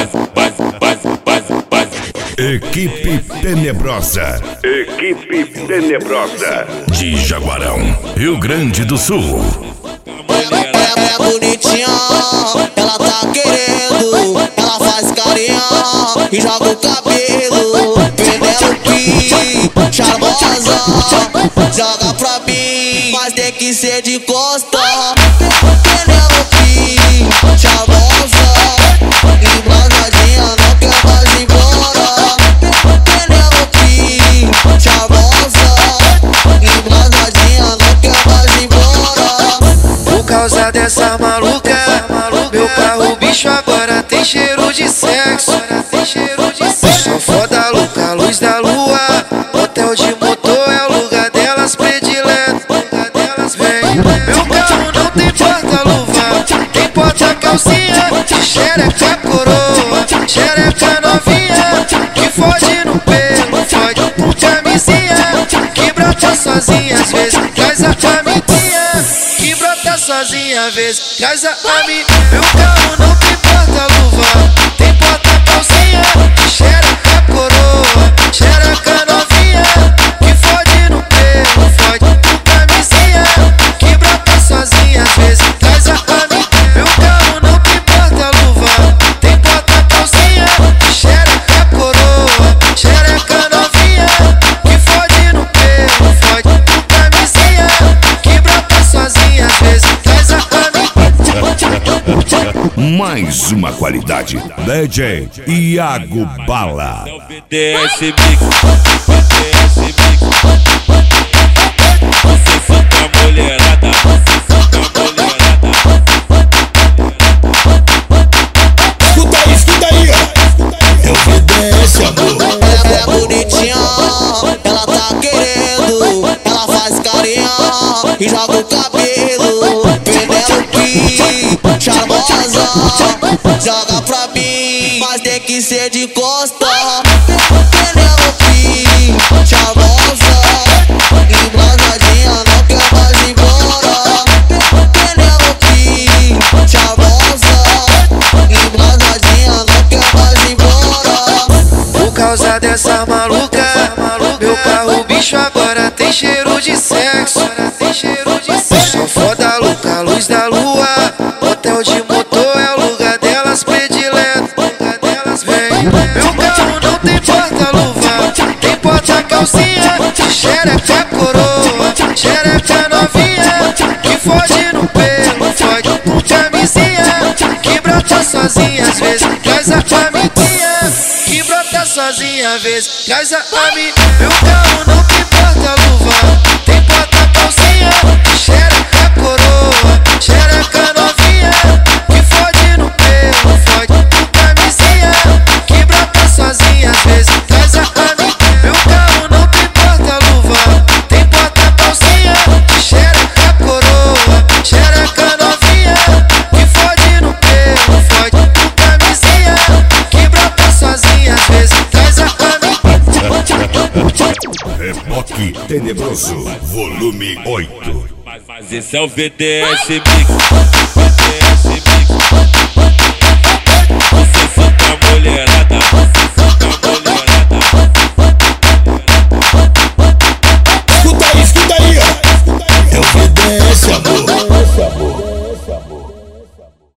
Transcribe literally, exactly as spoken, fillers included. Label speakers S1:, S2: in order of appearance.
S1: Equipe Tenebrosa. Equipe Tenebrosa. De Jaguarão, Rio Grande do Sul.
S2: Ela é bonitinha, ela tá querendo. Ela faz carinha e joga o cabelo. Penelope, charmosa, joga pra mim, mas tem que ser de costa. Penelope, charmosa, embrasadinha, não quer mais ir embora. Penelope, charmosa, embrasadinha, não quer mais ir embora.
S3: Por causa dessa maluca, meu carro bicho agora tem cheiro de sexo. Só foda louca, luz da lua, hotel de motor é o lugar delas predileto. Vem, meu carro não tem porta-luva, tem porta-calcinha, de xereca coroa, xereca novinha, que fode no pelo, fode com camisinha, que brota sozinha às vezes, traz a amiguinha, que brota sozinha às vezes, traz a ami. Meu carro não tem porta-luva, tem porta-calcinha, de xereca coroa, xereca novinha, que fode no pelo, fode com camisinha, que brota sozinha às vezes, traz a ami. Meu carro não tem porta-luva, tem porta-calcinha, de xereca coroa, xereca novinha, que fode no pelo, fode com camisinha, que brota sozinha às vezes, traz a ami.
S1: Mais uma qualidade. D J Iago Bala.
S4: B T S Mix, B T S Mix. Você fica mulherada, você fica mulherada.
S5: Escuta aí, escuta aí, ó. É o B T S, amor.
S2: Ela é bonitinha, ela tá querendo. Ela faz carinha e joga o cabelo. Penelope, charmosa, joga pra mim, mas tem que ser de costa. Penelope, charmosa, embrasadinha, não quer mais ir embora. Penelope, charmosa, embrasadinha, não quer mais ir embora.
S3: Por causa dessa maluca, meu carro bicho agora tem cheiro de sexo. Só foda louca, luz da lua, hotel de motor é o lugar delas predileto. Vem, meu carro não tem porta-luva, tem porta-calcinha, de xereca coroa, xereca novinha, que fode no pelo, fode com camisinha, que brota sozinha às vezes, traz a amiguinha, que brota sozinha às vezes, traz a ami. Meu carro não tem porta-luva, tem porta-calcinha, de xereca coroa, xereca novinha, que fode no pelo, fode com camisinha, que brota sozinha às vezes, traz a ami. Meu carro não tem porta-luva, tem porta-calcinha, de xereca coroa, xereca novinha, que fode no pelo, fode com camisinha, que brota sozinha às vezes, traz a ami.
S1: Reboque Tenebroso, volume oito.
S4: Mas esse é o B T S Mix, B T S Mix.